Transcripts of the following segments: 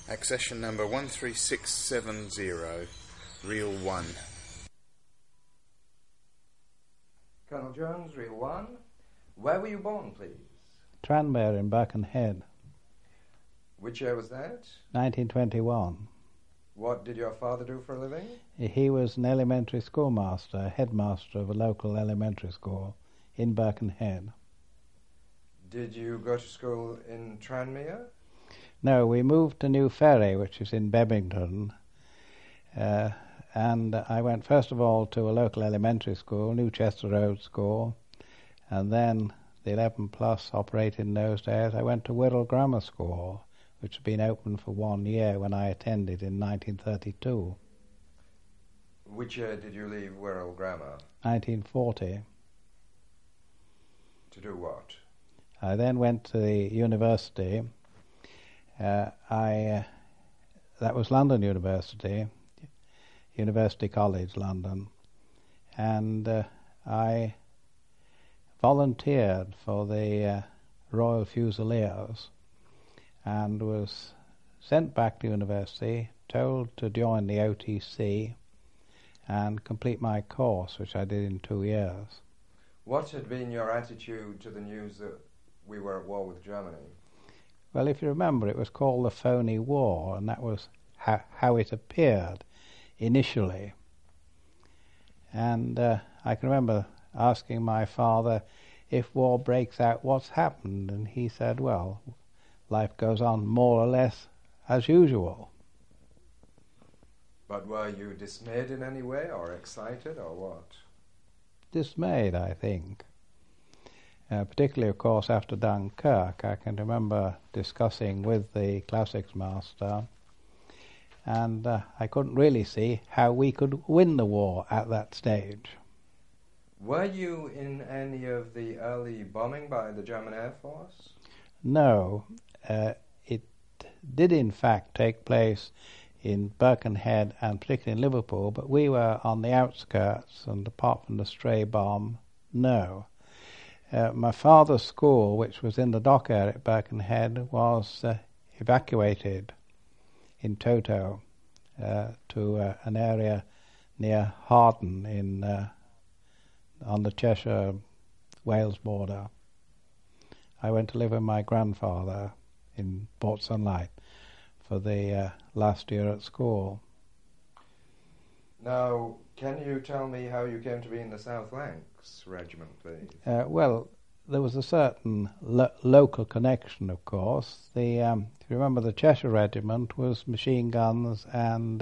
Accession number 13670, reel 1. Colonel Jones, reel 1. Where were you born, please? Tranmere in Birkenhead. Which year was that? 1921. What did your father do for a living? He was an elementary schoolmaster, headmaster of a local elementary school in Birkenhead. Did you go to school in Tranmere? No, we moved to New Ferry, which is in Bebington, and I went first of all to a local elementary school, Newchester Road School, and then the 11 plus operated in those days. I went to Wirral Grammar School, which had been open for 1 year when I attended in 1932. Which year did you leave Wirral Grammar? 1940. To do what? I then went to the university. That was London University, University College London, and I volunteered for the Royal Fusiliers and was sent back to university, told to join the OTC and complete my course, which I did in 2 years. What had been your attitude to the news that we were at war with Germany? Well, if you remember, it was called the Phony War, and that was how it appeared initially. And I can remember asking my father, if war breaks out, what's happened? And he said, well, life goes on more or less as usual. But were you dismayed in any way, or excited, or what? Dismayed, I think. Particularly, of course, after Dunkirk. I can remember discussing with the classics master, and I couldn't really see how we could win the war at that stage. Were you in any of the early bombing by the German Air Force? No. It did in fact take place in Birkenhead and particularly in Liverpool, but we were on the outskirts, and apart from the stray bomb, no. My father's school, which was in the dock area at Birkenhead, was evacuated in toto to an area near Harden on the Cheshire-Wales border. I went to live with my grandfather in Port Sunlight for the last year at school. Now, can you tell me how you came to be in the South Lancs Regiment, please? Well, there was a certain local connection, of course. If you remember, the Cheshire Regiment was machine guns and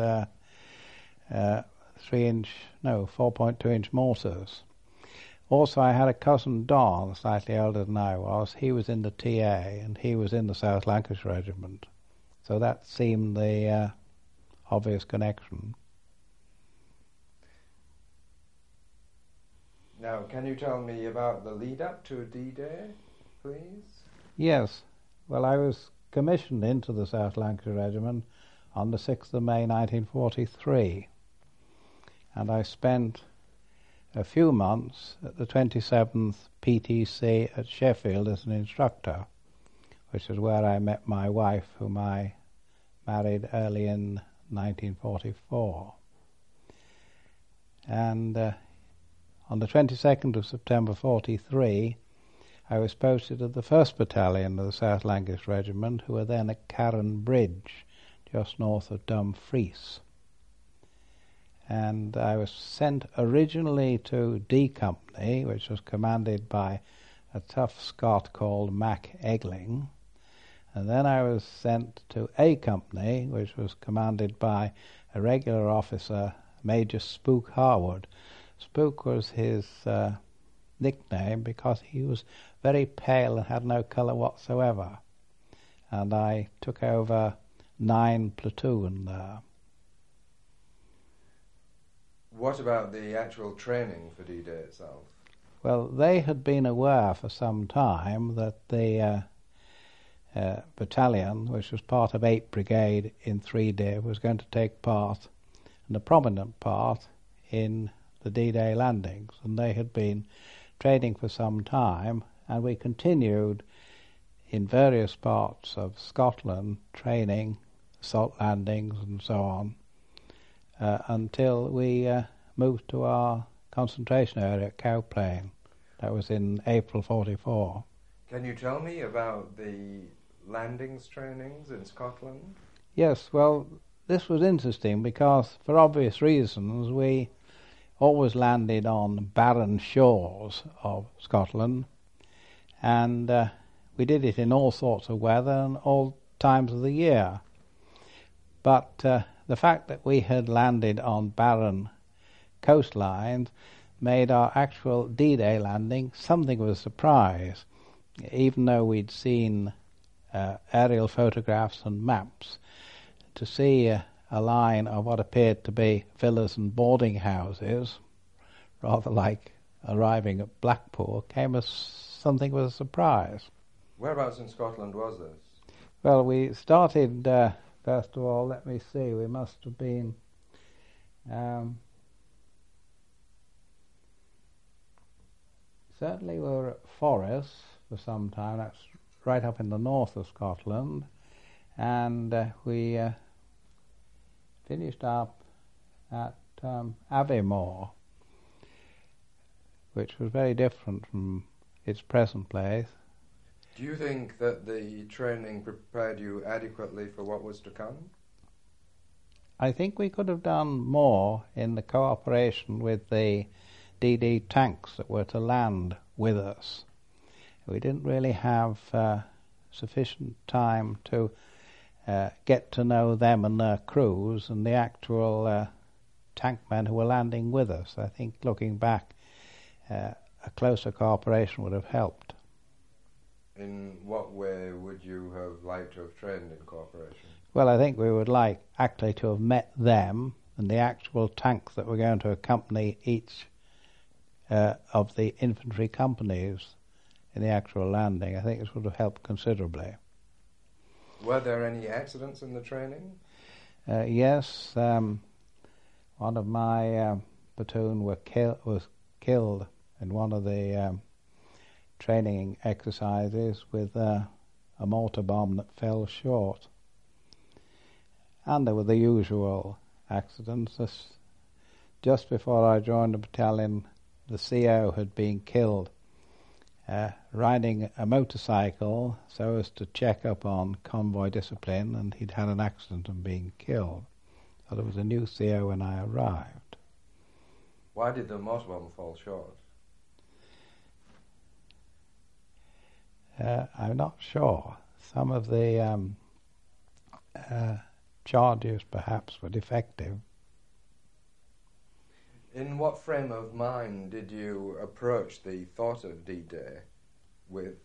4.2-inch mortars. Also, I had a cousin, Don, slightly older than I was. He was in the TA, and he was in the South Lancashire Regiment. So that seemed the obvious connection. Now, can you tell me about the lead-up to D-Day, please? Yes. Well, I was commissioned into the South Lancashire Regiment on the 6th of May 1943, and I spent a few months at the 27th PTC at Sheffield as an instructor, which is where I met my wife, whom I married early in 1944. And on the 22nd of September 43, I was posted at the 1st Battalion of the South Lancashire Regiment, who were then at Carron Bridge, just north of Dumfries. And I was sent originally to D Company, which was commanded by a tough Scot called Mac Egling. And then I was sent to A Company, which was commanded by a regular officer, Major Spook Harwood. Spook was his nickname because he was very pale and had no colour whatsoever. And I took over 9 platoon there. What about the actual training for D-Day itself? Well, they had been aware for some time that the battalion, which was part of 8th Brigade in 3-Day, was going to take part, and a prominent part, in the D-Day landings. And they had been training for some time, and we continued in various parts of Scotland training salt landings and so on, until we moved to our concentration area at Cow Plain. That was in April 44. Can you tell me about the landings trainings in Scotland? Yes, well, this was interesting because, for obvious reasons, we always landed on barren shores of Scotland, and we did it in all sorts of weather and all times of the year. But the fact that we had landed on barren coastlines made our actual D-Day landing something of a surprise, even though we'd seen aerial photographs and maps. To see a line of what appeared to be villas and boarding houses, rather like arriving at Blackpool, came as something of a surprise. Whereabouts in Scotland was this? Well, we started, first of all, let me see, we must have been certainly we were at Forres for some time. That's right up in the north of Scotland, and we finished up at Aviemore, which was very different from its present place. Do you think that the training prepared you adequately for what was to come? I think we could have done more in the cooperation with the DD tanks that were to land with us. We didn't really have sufficient time to get to know them and their crews and the actual tank men who were landing with us. I think looking back, a closer cooperation would have helped. In what way would you have liked to have trained in cooperation? Well, I think we would like actually to have met them and the actual tanks that were going to accompany each of the infantry companies in the actual landing. I think this would have helped considerably. Were there any accidents in the training? Yes. One of my platoon was killed in one of the training exercises with a mortar bomb that fell short. And there were the usual accidents. Just before I joined the battalion, the CO had been killed riding a motorcycle so as to check up on convoy discipline, and he'd had an accident and been killed. So there was a new CO when I arrived. Why did the mortar bomb fall short? I'm not sure. Some of the charges perhaps were defective. In what frame of mind did you approach the thought of D-Day? With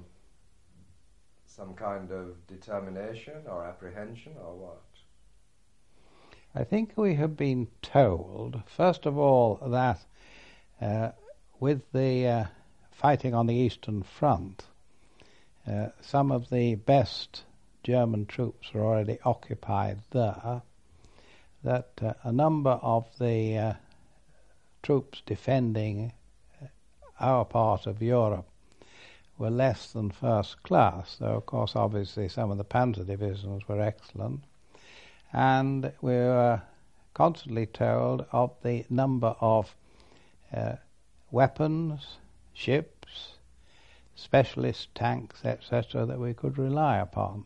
some kind of determination or apprehension or what? I think we have been told, first of all, that with the fighting on the Eastern Front, some of the best German troops were already occupied there, that a number of the troops defending our part of Europe were less than first class, though of course obviously some of the panzer divisions were excellent. And we were constantly told of the number of weapons, ships, specialist tanks, etc., that we could rely upon.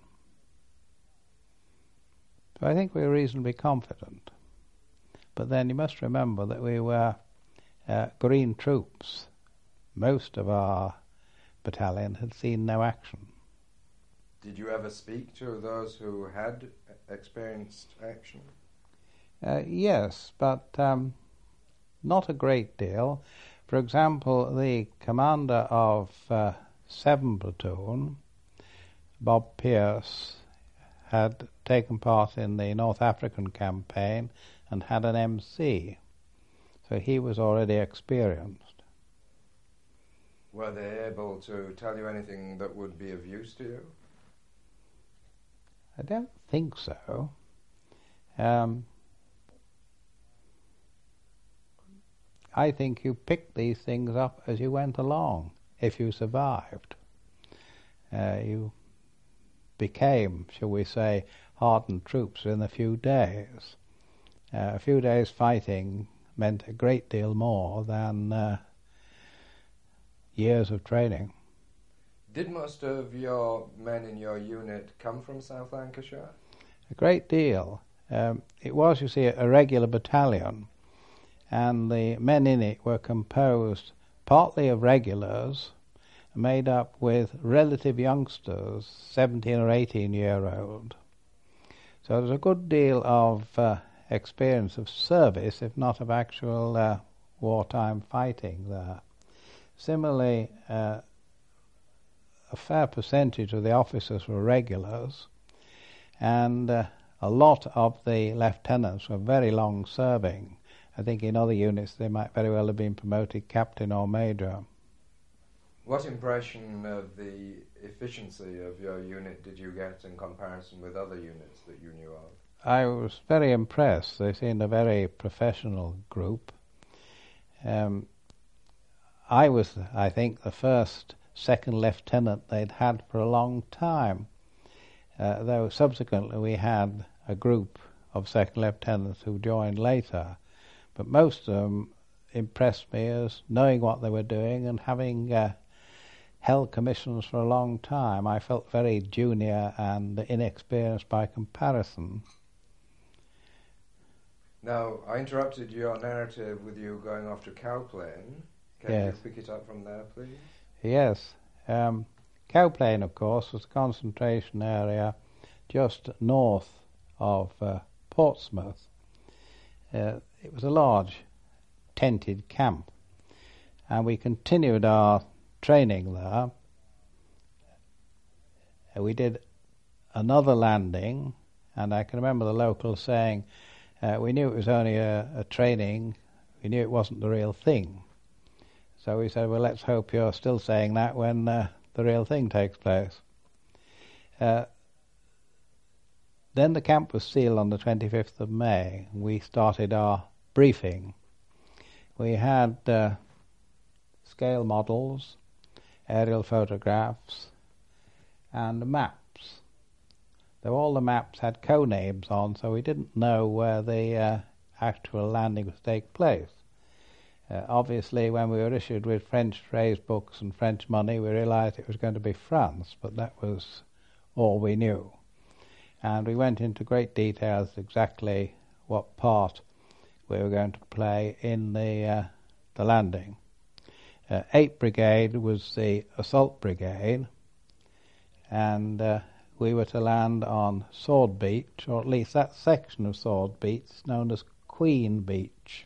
So I think we were reasonably confident. But then you must remember that we were green troops. Most of our battalion had seen no action. Did you ever speak to those who had experienced action? Yes, but not a great deal. For example, the commander of 7 Platoon, Bob Pearce, had taken part in the North African campaign and had an MC, so he was already experienced. Were they able to tell you anything that would be of use to you? I don't think so. I think you picked these things up as you went along. If you survived, you became, shall we say, hardened troops in a few days. A few days fighting meant a great deal more than years of training. Did most of your men in your unit come from South Lancashire? A great deal. It was, you see, a regular battalion, and the men in it were composed partly of regulars, made up with relative youngsters, 17 or 18-year-old. So there's a good deal of experience of service, if not of actual wartime fighting there. Similarly, a fair percentage of the officers were regulars, and a lot of the lieutenants were very long serving. I think in other units they might very well have been promoted captain or major. What impression of the efficiency of your unit did you get in comparison with other units that you knew of? I was very impressed. They seemed a very professional group. I was, I think, the first second lieutenant they'd had for a long time, though subsequently we had a group of second lieutenants who joined later. But most of them impressed me as knowing what they were doing and having held commissions for a long time. I felt very junior and inexperienced by comparison. Now, I interrupted your narrative with you going off to Cowplain. Can Yes. you pick it up from there, please? Yes. Cowplain, of course, was a concentration area just north of Portsmouth. It was a large tented camp, and we continued our training there. We did another landing, and I can remember the locals saying, we knew it was only a training, we knew it wasn't the real thing. So we said, well, let's hope you're still saying that when the real thing takes place. Then the camp was sealed on the 25th of May. We started our briefing. We had scale models, aerial photographs, and maps. Though all the maps had codenames on, so we didn't know where the actual landing was to take place. Obviously, when we were issued with French phrase books and French money, we realized it was going to be France, but that was all we knew. And we went into great details exactly what part we were going to play in the landing. 8th Brigade was the assault brigade, and we were to land on Sword Beach, or at least that section of Sword Beach known as Queen Beach.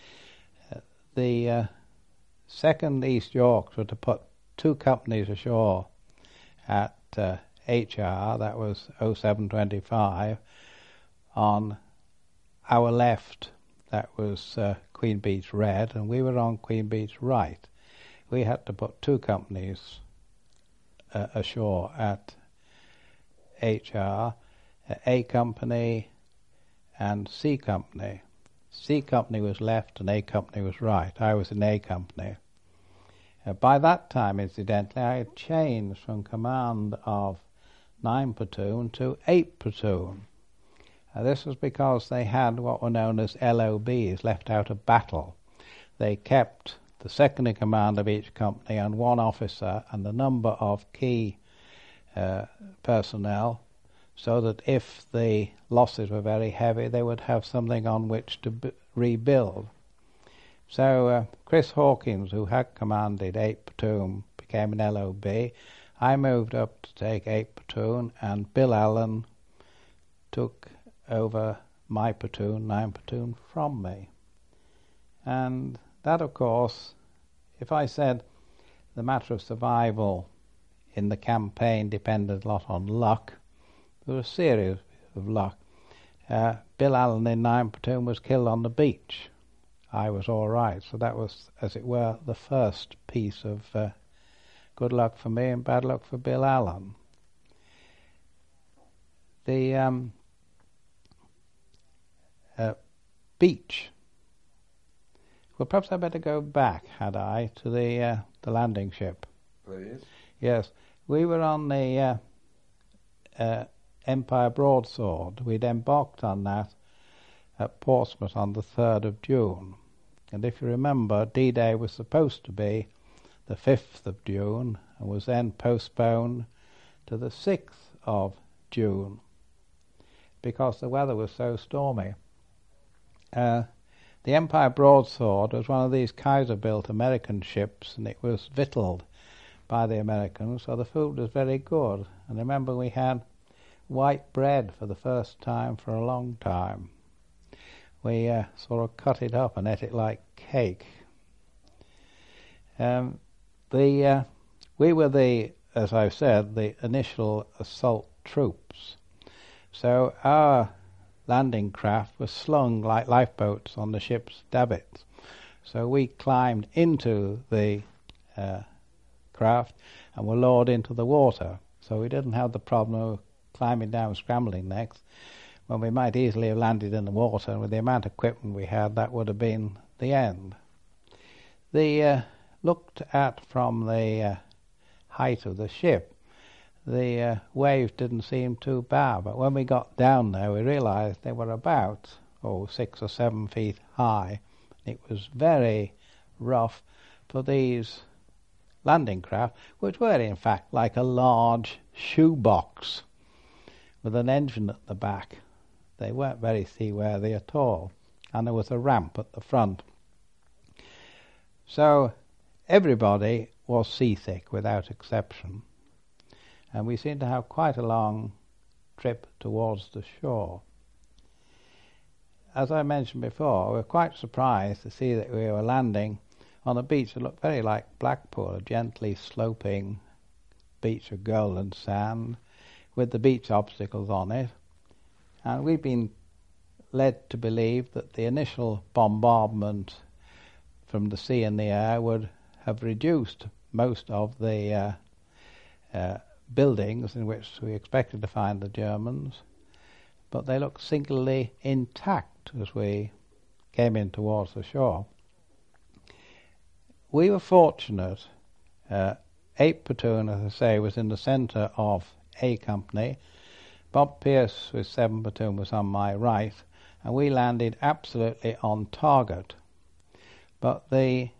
The 2nd East Yorks were to put 2 companies ashore at HR, that was 0725, on our left, that was Queen Beach Red, and we were on Queen Beach Right. We had to put 2 companies ashore at HR, A Company and C Company. C Company was left and A Company was right. I was in A Company. By that time, incidentally, I had changed from command of 9 Platoon to 8 Platoon. This was because they had what were known as LOBs, left out of battle. They kept the second in command of each company and 1 officer and a number of key personnel, so that if the losses were very heavy, they would have something on which to rebuild. So Chris Hawkins, who had commanded 8 Platoon, became an LOB. I moved up to take 8 Platoon, and Bill Allen took over my platoon, 9 Platoon, from me. And that, of course, if I said the matter of survival in the campaign depended a lot on luck, there was a series of luck. Bill Allen in 9 Platoon was killed on the beach. I was all right, so that was, as it were, the first piece of good luck for me and bad luck for Bill Allen. The beach. Well, perhaps I'd better go back, had I, to the landing ship. Please. Yes, we were on the Empire broadsword. We'd embarked on that at Portsmouth on the 3rd of June. And if you remember, D-Day was supposed to be the 5th of June and was then postponed to the 6th of June because the weather was so stormy. The Empire broadsword was one of these Kaiser-built American ships, and it was victualled by the Americans, so the food was very good. And remember, we had white bread for the first time for a long time. We sort of cut it up and ate it like cake. We were as I've said, the initial assault troops. So our landing craft was slung like lifeboats on the ship's davits. So we climbed into the craft and were lowered into the water. So we didn't have the problem of climbing down, scrambling next, when we might easily have landed in the water, and with the amount of equipment we had, that would have been the end. Looked at from the height of the ship, the waves didn't seem too bad, but when we got down there, we realized they were about 6 or 7 feet high. It was very rough for these landing craft, which were in fact like a large shoebox with an engine at the back. They weren't very seaworthy at all, and there was a ramp at the front. So everybody was seasick without exception, and we seemed to have quite a long trip towards the shore. As I mentioned before, we were quite surprised to see that we were landing on a beach that looked very like Blackpool, a gently sloping beach of golden sand with the beach obstacles on it. And we've been led to believe that the initial bombardment from the sea and the air would have reduced most of the buildings in which we expected to find the Germans, but they looked singularly intact as we came in towards the shore. We were fortunate. 8th Platoon, as I say, was in the centre of A Company. Bob Pierce with 7th Platoon was on my right, and we landed absolutely on target. But the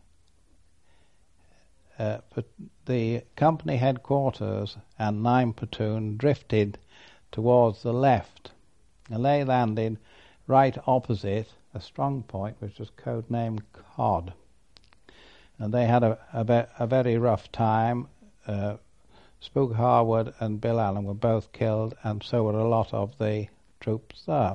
company headquarters and 9th Platoon drifted towards the left, and they landed right opposite a strong point which was codenamed Cod. And they had a very rough time. Spook Harwood and Bill Allen were both killed, and so were a lot of the troops there.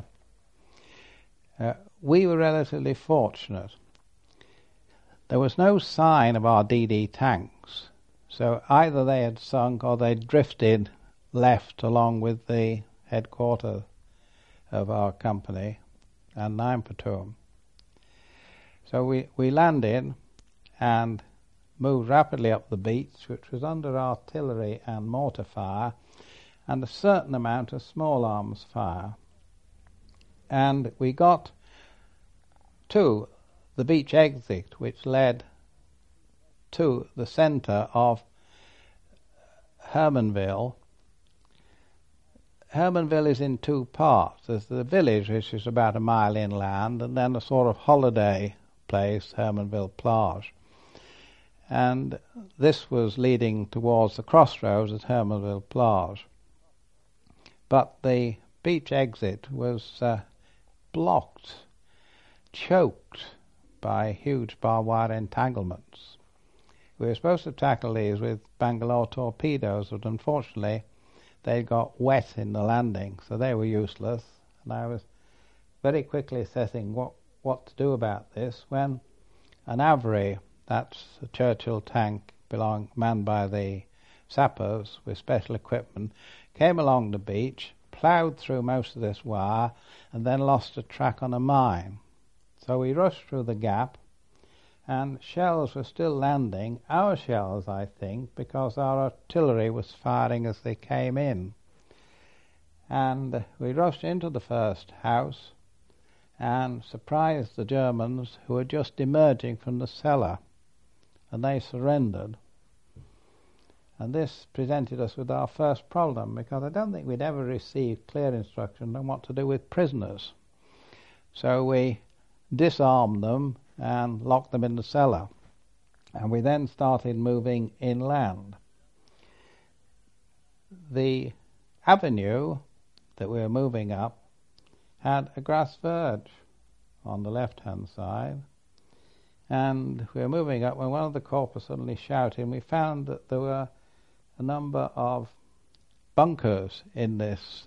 We were relatively fortunate. There was no sign of our DD tanks, so either they had sunk or they drifted left along with the headquarters of our company and 9th Platoon. So we landed and moved rapidly up the beach, which was under artillery and mortar fire and a certain amount of small arms fire. And we got to the beach exit, which led to the centre of Hermanville. Hermanville is in two parts. There's the village, which is about a mile inland, and then a sort of holiday place, Hermanville Plage. And this was leading towards the crossroads at Hermanville Plage. But the beach exit was blocked, choked by huge barbed wire entanglements. We were supposed to tackle these with Bangalore torpedoes, but unfortunately they got wet in the landing, so they were useless. And I was very quickly assessing what to do about this when an Avery, that's a Churchill tank manned by the sappers with special equipment, came along the beach, ploughed through most of this wire, and then lost a track on a mine. So we rushed through the gap, and shells were still landing, our shells, I think, because our artillery was firing as they came in. And we rushed into the first house and surprised the Germans, who were just emerging from the cellar, and they surrendered. And this presented us with our first problem, because I don't think we'd ever received clear instruction on what to do with prisoners. So we disarmed them and locked them in the cellar. And we then started moving inland. The avenue that we were moving up had a grass verge on the left-hand side, and we were moving up when one of the corpers suddenly shouted, and we found that there were a number of bunkers in this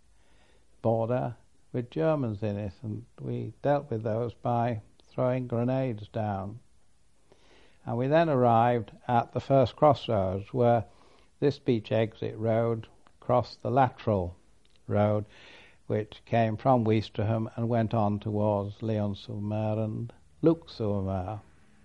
border with Germans in it, and we dealt with those by throwing grenades down. And we then arrived at the first crossroads, where this beach exit road crossed the lateral road, which came from Ouistreham and went on towards Lyon-sur-Mer and Luc-sur-Mer.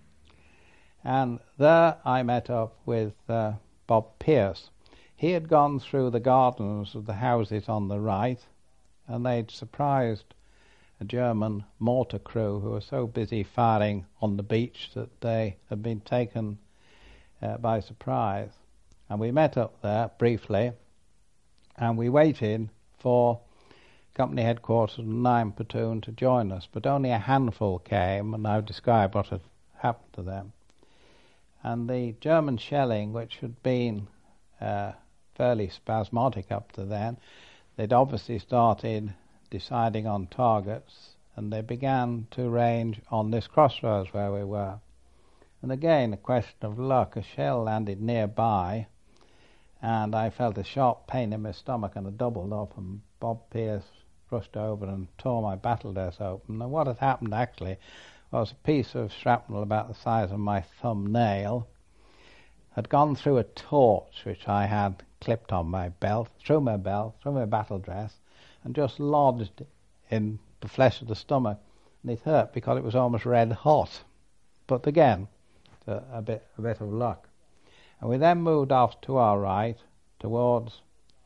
And there I met up with Bob Pearce. He had gone through the gardens of the houses on the right, and they'd surprised a German mortar crew who were so busy firing on the beach that they had been taken by surprise. And we met up there briefly, and we waited for company headquarters and 9 platoon to join us, but only a handful came, and I've described what had happened to them. And the German shelling, which had been fairly spasmodic up to then, they'd obviously started deciding on targets, and they began to range on this crossroads where we were. And again, a question of luck. A shell landed nearby, and I felt a sharp pain in my stomach, and I doubled up, and Bob Pearce rushed over and tore my battle dress open. And what had happened actually was a piece of shrapnel about the size of my thumbnail had gone through a torch which I had clipped on my belt, through my battle dress, and just lodged in the flesh of the stomach, and it hurt because it was almost red hot. But again, a bit of luck. And we then moved off to our right towards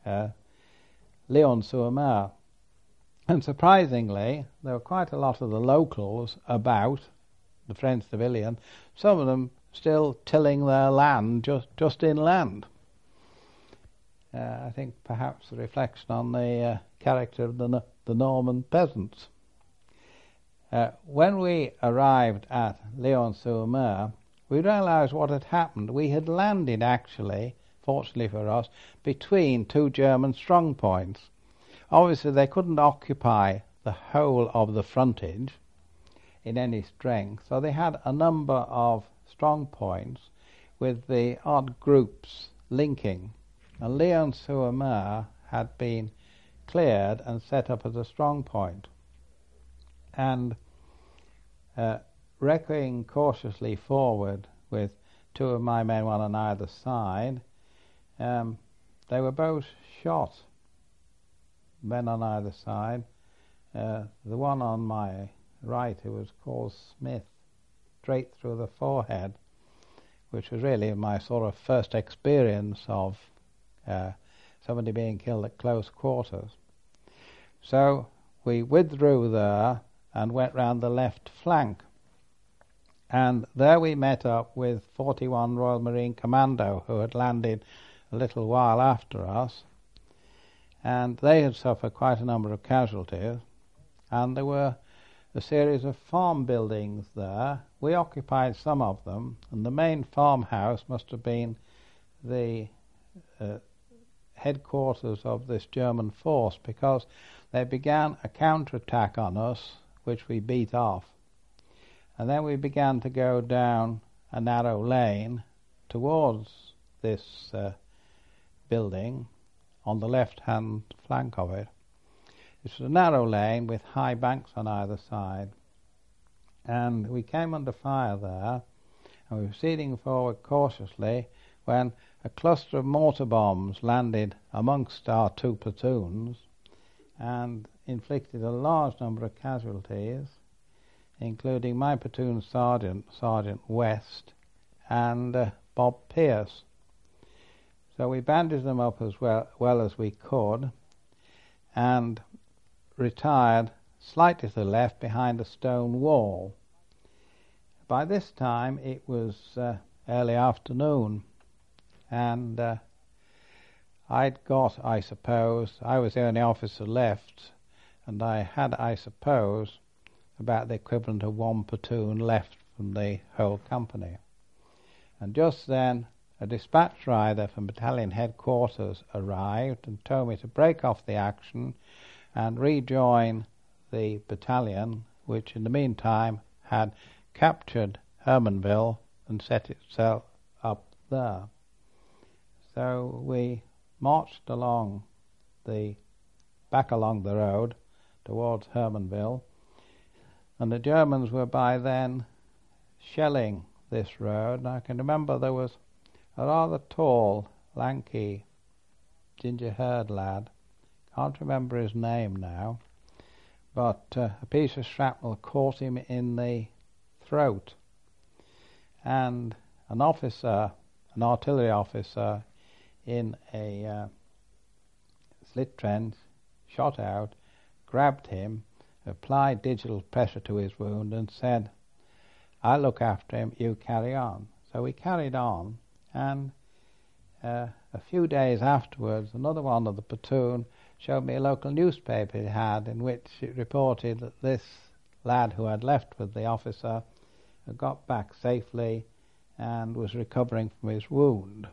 Lyon-sur-Mer. And surprisingly, there were quite a lot of the locals about, the French civilian, some of them still tilling their land just inland. I think perhaps a reflection on the character of the Norman peasants. When we arrived at Lyon-sur-Mer, we realized what had happened. We had landed, actually, fortunately for us, between 2 German strong points. Obviously, they couldn't occupy the whole of the frontage in any strength, so they had a number of strong points with the odd groups linking. And Lyon-sur-Mer had been cleared and set up as a strong point. And wrecking cautiously forward with 2 of my men, one on either side, they were both shot, men on either side. The one on my right, who was called Smith, straight through the forehead, which was really my sort of first experience of somebody being killed at close quarters. So we withdrew there and went round the left flank, and there we met up with 41 Royal Marine Commando, who had landed a little while after us, and they had suffered quite a number of casualties, and there were a series of farm buildings there. We occupied some of them, and the main farmhouse must have been the headquarters of this German force, because they began a counterattack on us, which we beat off. And then we began to go down a narrow lane towards this building on the left-hand flank of it. It was a narrow lane with high banks on either side. And we came under fire there, and we were proceeding forward cautiously when a cluster of mortar bombs landed amongst our 2 platoons and inflicted a large number of casualties, including my platoon sergeant, Sergeant West, and Bob Pearce. So we bandaged them up as well as we could, and retired slightly to the left behind a stone wall. By this time it was early afternoon, and I'd got, I suppose, I was the only officer left, and I had, I suppose, about the equivalent of one platoon left from the whole company. And just then a dispatch rider from battalion headquarters arrived and told me to break off the action and rejoin the battalion, which in the meantime had captured Hermanville and set itself up there. So we marched back along the road towards Hermanville, and the Germans were by then shelling this road. And I can remember there was a rather tall, lanky, ginger-haired lad, can't remember his name now, but a piece of shrapnel caught him in the throat, and an artillery officer in a slit trench shot out, grabbed him, applied digital pressure to his wound and said, "I'll look after him, you carry on." So we carried on, and a few days afterwards another one of the platoon showed me a local newspaper it had, in which it reported that this lad who had left with the officer had got back safely and was recovering from his wound.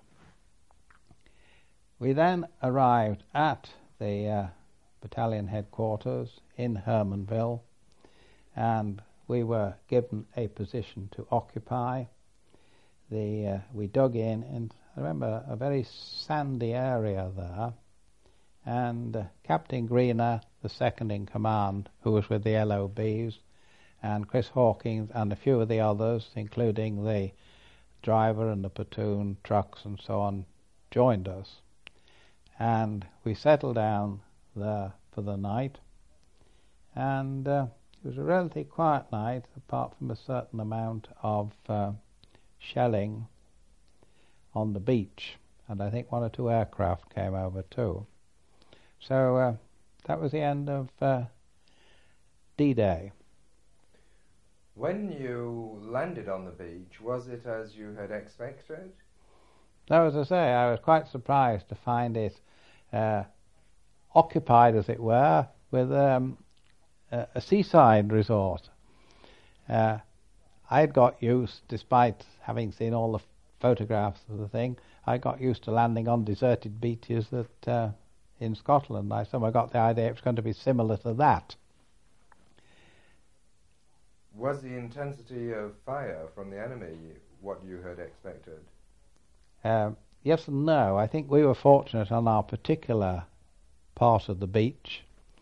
We then arrived at the battalion headquarters in Hermanville, and we were given a position to occupy. We dug in, and I remember a very sandy area there, and Captain Greener, the second in command, who was with the LOBs, and Chris Hawkins and a few of the others, including the driver and the platoon trucks and so on, joined us. And we settled down there for the night, and it was a relatively quiet night, apart from a certain amount of shelling on the beach, and I think one or two aircraft came over too. So that was the end of D-Day. When you landed on the beach, was it as you had expected? No, as I say, I was quite surprised to find it occupied, as it were, with a seaside resort. I'd got used, despite having seen all the photographs of the thing, I got used to landing on deserted beaches that in Scotland. I somehow got the idea it was going to be similar to that. Was the intensity of fire from the enemy what you had expected? Yes and no. I think we were fortunate on our particular part of the beach.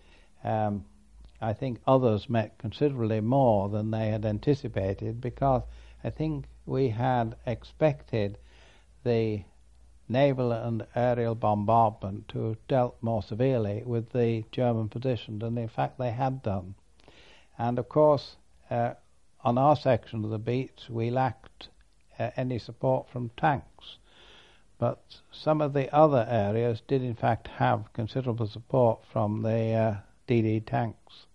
I think others met considerably more than they had anticipated, because I think we had expected the naval and aerial bombardment to have dealt more severely with the German position, and in fact they had done. And of course, on our section of the beach we lacked any support from tanks, but some of the other areas did in fact have considerable support from the DD tanks.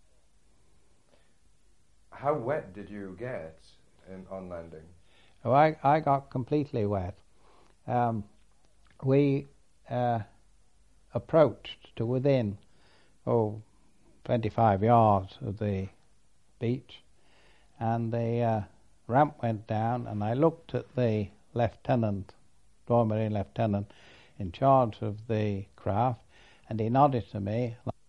How wet did you get on landing? Oh, I got completely wet. We approached to within 25 yards of the beach, and the ramp went down, and I looked at the lieutenant, Royal Marine lieutenant in charge of the craft, and he nodded to me.